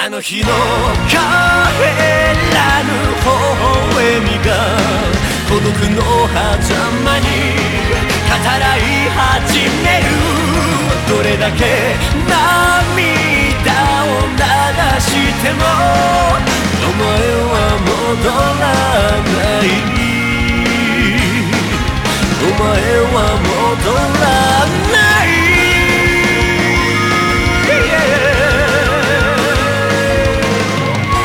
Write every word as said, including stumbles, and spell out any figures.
あの日の帰らぬ微笑みが孤独の狭間に語らい始める。どれだけ涙を流しても